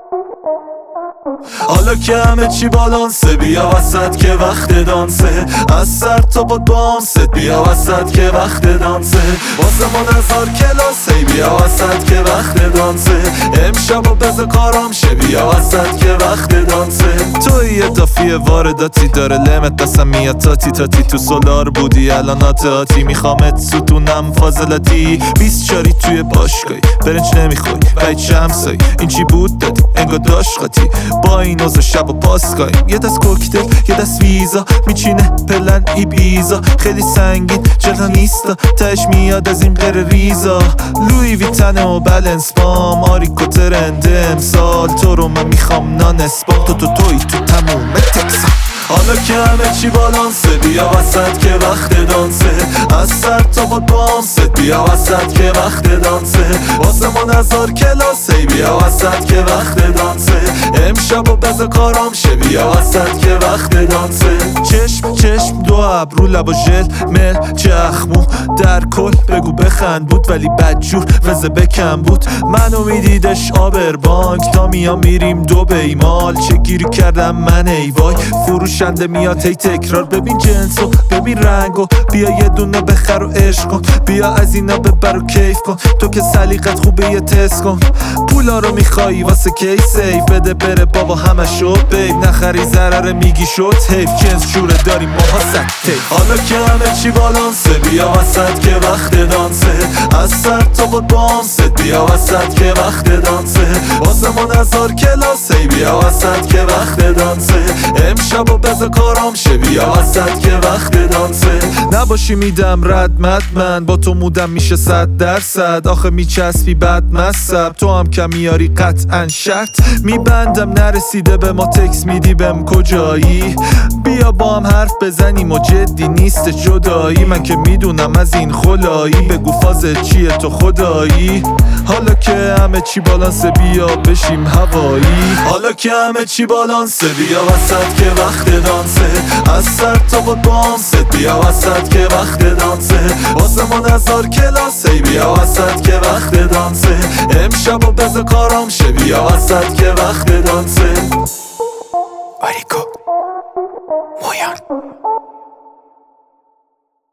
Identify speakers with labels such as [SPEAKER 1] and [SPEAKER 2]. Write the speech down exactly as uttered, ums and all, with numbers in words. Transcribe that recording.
[SPEAKER 1] حالا که همه چی بالانسه بیا وسط که وقت دانسه، از سر تا پات بامست بیا وسط که وقت دانسه، واسه من هزار کلاسه بیا وسط که وقت دانسه، امشب و بز کارام شه بیا وسط که وقت دانسه. توی اضافی وارداتی داره لمت دستم میاد تاتی تاتی، تو سولار بودی الان آتی میخوامت ستونم فاضلاتی، بیست چاری توی باشگاهی برنج نمیخوای بایت شمسایی، این چی بود دادی انگار داشت قاطی، با این اوزا شب و پاسگاهیم، یه دست کوکتل یه دست ویزا میچینه پلن ایبیزا، خیلی سنگین جلو نیستا تش میاد از این غیر ریزا، لوی ویتن و بلنس بام آریکو ترنده امسال، تو رو من میخوام نان اسپام، تو تو توی تو تموم تکسام. حالا که همه چی بالانسه بیا وسط که وقت دانسه، از سر تا پات بامست بیا وسط که وقت دانسه، واسه من هزار کلاسه بیا وسط که وقت دانسه، امشب و بز کارام شه بیا وسط که وقت دانسه. چشم چشم دو ابرو لب و ژل مل چخمو در کل بگو بخند بود ولی بدجور وزه بکم بود، منو میدیدش آبر بانک تا میام میریم دو بیمال، چه گیری کردم من ای وای فروشنده میاد هی تکرار، ببین جنسو ببین رنگو بیا یه دونه بخر و عشق کن، بیا از اینا ببر و کیف کن، تو که سلیقت خوبه یه تست کن، پولا رو میخوایی واسه کی سیف بده بره بابا همشو بیب، نخری ضرره میگی شد حیف جنس شوره داری ماها سکتیف. حالا که همه چی بالانسه بیا وسط که وقت دانسه، از سر تا پات بامست بیا وسط که وقت دانسه، واسه من هزار کلاسه بیا وسط که وقت دانسه، امشب و بز کارام شه بیا وسط که وقت دانسه. نباشی میدم رد مد من با تو مودم میشه صد درصد، آخه میچسبی بد مصب تو هم کم میاری قطعا شرط میبندم، نرسیده به ما تکس میدی بهم کجایی، بیا با هم حرف بزنیم و جدی نیست جدایی، من که میدونم از این خلایی بگو فازت چیه تو خدایی. حالا که همه چی بالانسه بیا بشیم هوایی، حالا که همه چی بالانسه بیا وسط که وقت دانسه، از سر تا پات بامست بیا وسط که وقت دانسه، واسه من هزار کلاسه بیا وسط که وقت دانسه، امشب و بز کارام شه بیا وسط که وقت دانسه.
[SPEAKER 2] آریکو مویان